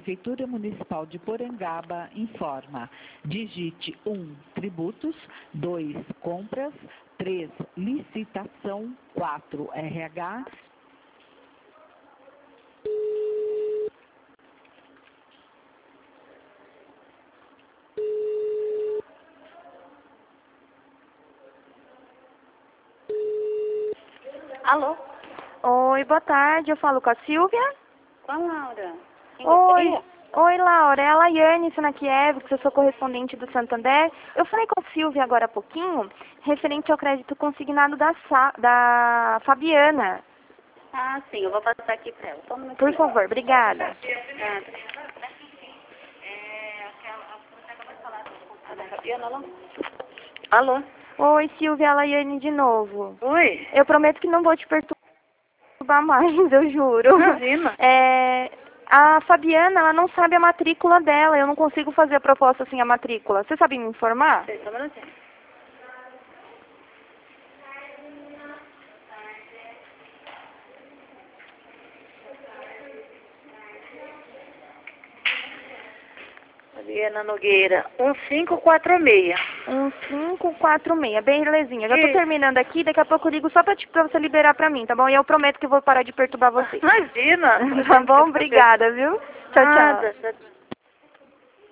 Prefeitura Municipal de Porangaba informa. Digite 1, tributos, 2, compras, 3, licitação, 4, RH. Alô? Oi, boa tarde. Eu falo com a Silvia? Com a Laura. Quem Oi. gostaria? Oi, Laura. É a Laiane Sanakiev, que eu sou correspondente do Santander. Eu falei com a Silvia agora há pouquinho, referente ao crédito consignado da Fabiana. Ah, sim, eu vou passar aqui para ela. Só um minutinho. Por favor, obrigada. Alô? Oi, Silvia, é a Laiane de novo. Oi? Eu prometo que não vou te perturbar mais, eu juro. Imagina. A Fabiana, ela não sabe a matrícula dela. Eu não consigo fazer a proposta sem a matrícula. Você sabe me informar? Só um minutinho. Fabiana Nogueira, 1546. 1546, belezinha. Já tô terminando aqui, daqui a pouco eu ligo só pra você liberar pra mim, tá bom? E eu prometo que eu vou parar de perturbar você. Imagina. Tá bom? Obrigada, viu? Tchau, tchau. Nada.